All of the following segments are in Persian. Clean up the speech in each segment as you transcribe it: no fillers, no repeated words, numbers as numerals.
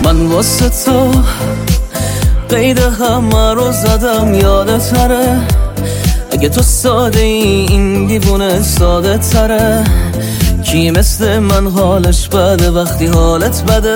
من واسه تو قید همه رو زدم، یادتره اگه تو ساده ای این دیوونه ساده تره. کی مثل من حالش بده وقتی حالت بده؟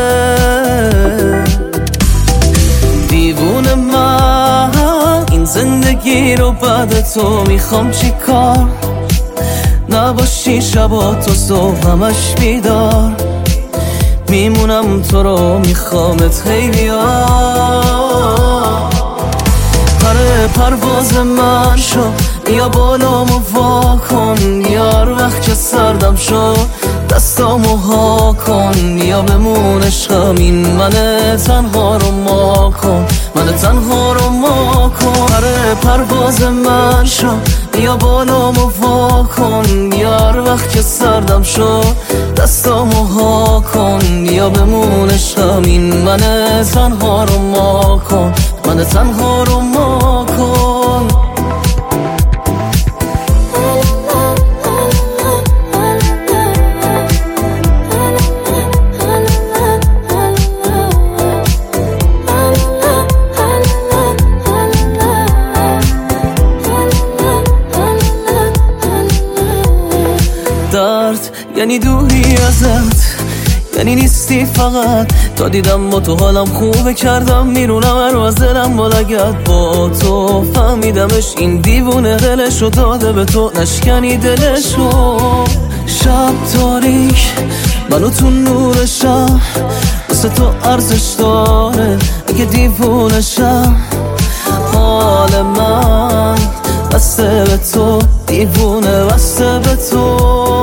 دیوونه من این زندگی رو بعد تو میخوام چی کار؟ نباشی شبا تو صبح همش بیدار، میمونم تو رو میخوامت هی بیار. پره پرواز من شو یا بالامو وا کن، یار وقت که سردم شو دستامو ها کن، یا بمون عشقم این من تنها رو ما کن، من تنها رو ما کن. پره پرواز من شو یا بالامو وا کن، یار وقت که سردم شو دستامو ها کن، یا بمون عشقم این من تنها رو ما کن، من تنها رو ما کن. درد یعنی دوری ازت، یعنی نیستی فقط. تا دیدم با تو حالم خوبه کردم میرونم هر از دلم بالگرد. با تو فهمیدمش این دیوونه دلشو داده به تو، نشکنی دلشو. شب تاریک منو تو نورشم، واسه تو ارزش داره اگه دیوونشم. حال من بسته به تو، دیوونه بسته به تو.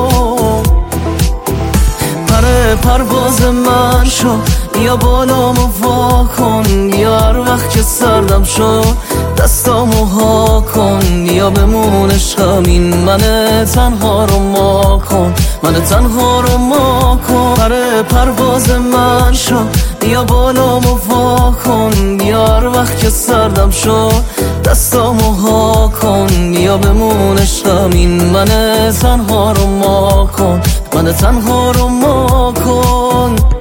پره پرواز من شو یا بالامو وا کن، یار وقت که سردم شو دستامو ها کن، یا بمون عشقم این من تنها رو ما کن، من تنها رو ما کن. پره پرواز من شو یا بالامو وا کن، یار وقت که سردم شو دستامو ها کن، یا بمون عشقم این من تنها رو ما کن، من تنها رو ما کن.